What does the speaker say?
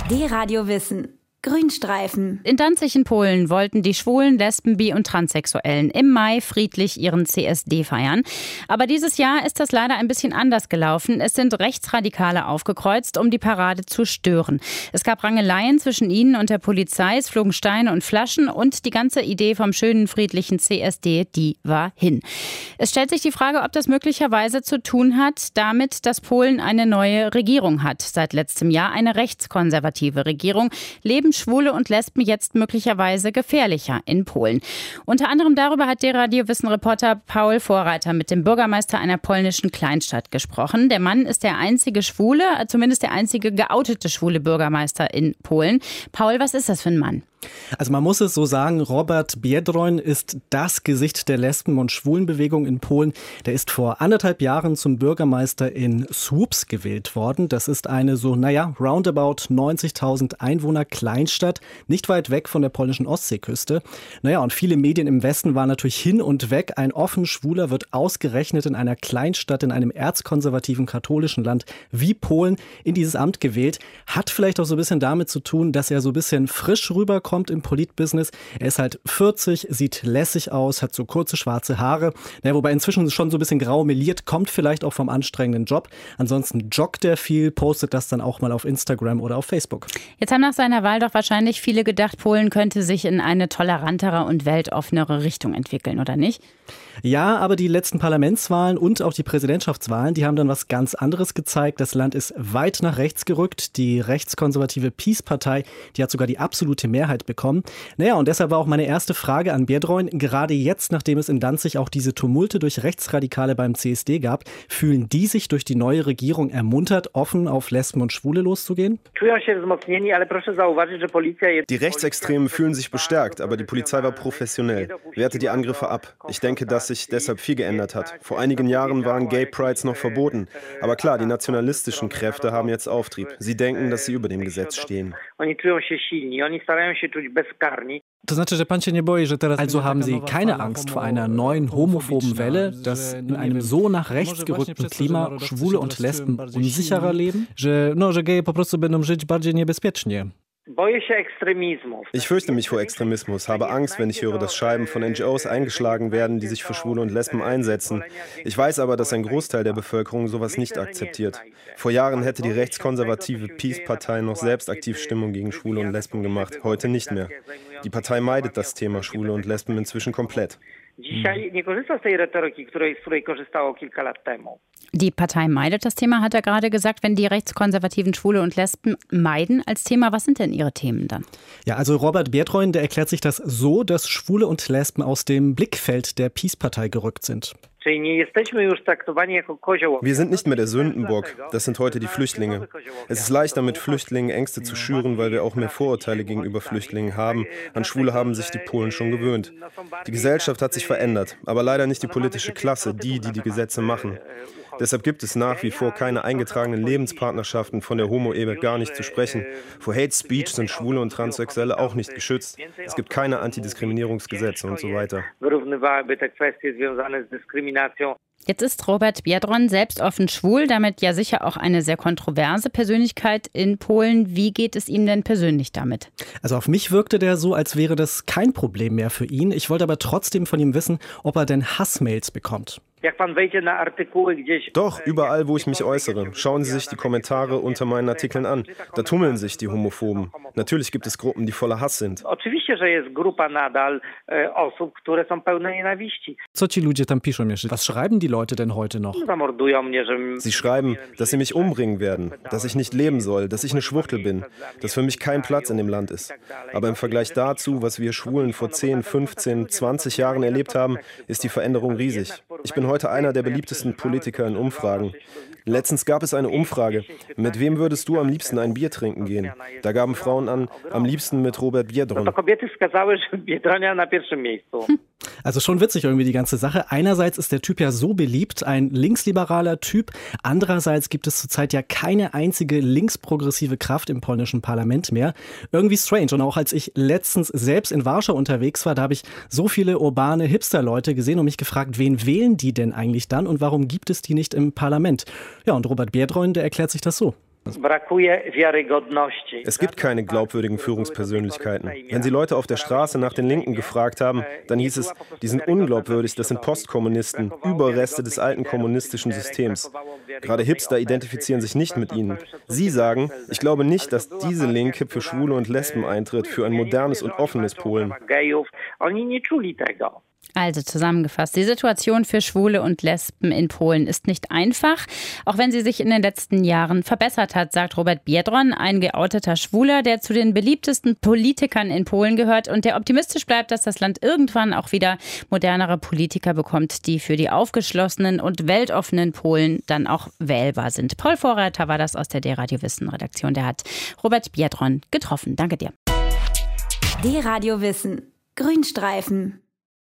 D-Radio Wissen. Grünstreifen. In Danzig in Polen wollten die Schwulen, Lesben, Bi- und Transsexuellen im Mai friedlich ihren CSD feiern. Aber dieses Jahr ist das leider ein bisschen anders gelaufen. Es sind Rechtsradikale aufgekreuzt, um die Parade zu stören. Es gab Rangeleien zwischen ihnen und der Polizei, es flogen Steine und Flaschen und die ganze Idee vom schönen, friedlichen CSD, die war hin. Es stellt sich die Frage, ob das möglicherweise zu tun hat damit, dass Polen eine neue Regierung hat. Seit letztem Jahr eine rechtskonservative Regierung. Leben Schwule und Lesben jetzt möglicherweise gefährlicher in Polen. Unter anderem darüber hat der Radiowissen-Reporter Paul Vorreiter mit dem Bürgermeister einer polnischen Kleinstadt gesprochen. Der Mann ist der einzige Schwule, zumindest der einzige geoutete schwule Bürgermeister in Polen. Paul, was ist das für ein Mann? Also man muss es so sagen, Robert Biedroń ist das Gesicht der Lesben- und Schwulenbewegung in Polen. Der ist vor 1,5 Jahren zum Bürgermeister in Słupsk gewählt worden. Das ist eine roundabout 90.000 Einwohner Kleinstadt, nicht weit weg von der polnischen Ostseeküste. Und viele Medien im Westen waren natürlich hin und weg. Ein offen Schwuler wird ausgerechnet in einer Kleinstadt, in einem erzkonservativen katholischen Land wie Polen in dieses Amt gewählt. Hat vielleicht auch so ein bisschen damit zu tun, dass er so ein bisschen frisch rüberkommt im Politbusiness. Er ist halt 40, sieht lässig aus, hat so kurze schwarze Haare. Wobei inzwischen schon so ein bisschen grau meliert, kommt vielleicht auch vom anstrengenden Job. Ansonsten joggt er viel, postet das dann auch mal auf Instagram oder auf Facebook. Jetzt haben nach seiner Wahl doch wahrscheinlich viele gedacht, Polen könnte sich in eine tolerantere und weltoffenere Richtung entwickeln, oder nicht? Ja, aber die letzten Parlamentswahlen und auch die Präsidentschaftswahlen, die haben dann was ganz anderes gezeigt. Das Land ist weit nach rechts gerückt. Die rechtskonservative PiS-Partei, die hat sogar die absolute Mehrheit bekommen. Und deshalb war auch meine erste Frage an Biedroń. Gerade jetzt, nachdem es in Danzig auch diese Tumulte durch Rechtsradikale beim CSD gab, fühlen die sich durch die neue Regierung ermuntert, offen auf Lesben und Schwule loszugehen? Die Rechtsextremen fühlen sich bestärkt, aber die Polizei war professionell, wehrte die Angriffe ab. Ich denke, dass sich deshalb viel geändert hat. Vor einigen Jahren waren Gay Prides noch verboten. Aber klar, die nationalistischen Kräfte haben jetzt Auftrieb. Sie denken, dass sie über dem Gesetz stehen. Also haben Sie keine Angst vor einer neuen homophoben Welle, dass in einem so nach rechts gerückten Klima Schwule und Lesben unsicherer leben? Ich fürchte mich vor Extremismus, habe Angst, wenn ich höre, dass Scheiben von NGOs eingeschlagen werden, die sich für Schwule und Lesben einsetzen. Ich weiß aber, dass ein Großteil der Bevölkerung sowas nicht akzeptiert. Vor Jahren hätte die rechtskonservative PiS-Partei noch selbst aktiv Stimmung gegen Schwule und Lesben gemacht, heute nicht mehr. Die Partei meidet das Thema Schwule und Lesben inzwischen komplett. Die Partei meidet das Thema, hat er gerade gesagt. Wenn die Rechtskonservativen Schwule und Lesben meiden als Thema, was sind denn ihre Themen dann? Ja, also Robert Biedroń, der erklärt sich das so, dass Schwule und Lesben aus dem Blickfeld der PiS-Partei gerückt sind. Wir sind nicht mehr der Sündenbock, das sind heute die Flüchtlinge. Es ist leichter, mit Flüchtlingen Ängste zu schüren, weil wir auch mehr Vorurteile gegenüber Flüchtlingen haben. An Schwule haben sich die Polen schon gewöhnt. Die Gesellschaft hat sich verändert, aber leider nicht die politische Klasse, die Gesetze machen. Deshalb gibt es nach wie vor keine eingetragenen Lebenspartnerschaften, von der Homo-Ehe gar nicht zu sprechen. Vor Hate Speech sind Schwule und Transsexuelle auch nicht geschützt. Es gibt keine Antidiskriminierungsgesetze und so weiter. Jetzt ist Robert Biedroń selbst offen schwul, damit ja sicher auch eine sehr kontroverse Persönlichkeit in Polen. Wie geht es ihm denn persönlich damit? Also auf mich wirkte der so, als wäre das kein Problem mehr für ihn. Ich wollte aber trotzdem von ihm wissen, ob er denn Hassmails bekommt. Doch, überall, wo ich mich äußere. Schauen Sie sich die Kommentare unter meinen Artikeln an. Da tummeln sich die Homophoben. Natürlich gibt es Gruppen, die voller Hass sind. Was schreiben die Leute denn heute noch? Sie schreiben, dass sie mich umbringen werden, dass ich nicht leben soll, dass ich eine Schwuchtel bin, dass für mich kein Platz in dem Land ist. Aber im Vergleich dazu, was wir Schwulen vor 10, 15, 20 Jahren erlebt haben, ist die Veränderung riesig. Ich bin heute einer der beliebtesten Politiker in Umfragen. Letztens gab es eine Umfrage. Mit wem würdest du am liebsten ein Bier trinken gehen? Da gaben Frauen an, am liebsten mit Robert Biedroń. Also schon witzig irgendwie die ganze Sache. Einerseits ist der Typ ja so beliebt, ein linksliberaler Typ. Andererseits gibt es zurzeit ja keine einzige linksprogressive Kraft im polnischen Parlament mehr. Irgendwie strange. Und auch als ich letztens selbst in Warschau unterwegs war, da habe ich so viele urbane Hipster-Leute gesehen und mich gefragt, wen wählen die denn eigentlich dann und warum gibt es die nicht im Parlament? Ja, und Robert Biedroń, der erklärt sich das so. Es gibt keine glaubwürdigen Führungspersönlichkeiten. Wenn Sie Leute auf der Straße nach den Linken gefragt haben, dann hieß es, die sind unglaubwürdig, das sind Postkommunisten, Überreste des alten kommunistischen Systems. Gerade Hipster identifizieren sich nicht mit ihnen. Sie sagen, ich glaube nicht, dass diese Linke für Schwule und Lesben eintritt, für ein modernes und offenes Polen. Also zusammengefasst, die Situation für Schwule und Lesben in Polen ist nicht einfach, auch wenn sie sich in den letzten Jahren verbessert hat, sagt Robert Biedroń, ein geouteter Schwuler, der zu den beliebtesten Politikern in Polen gehört und der optimistisch bleibt, dass das Land irgendwann auch wieder modernere Politiker bekommt, die für die aufgeschlossenen und weltoffenen Polen dann auch wählbar sind. Paul Vorreiter war das aus der D-Radio Wissen Redaktion, der hat Robert Biedroń getroffen. Danke dir. D-Radio Wissen. Grünstreifen.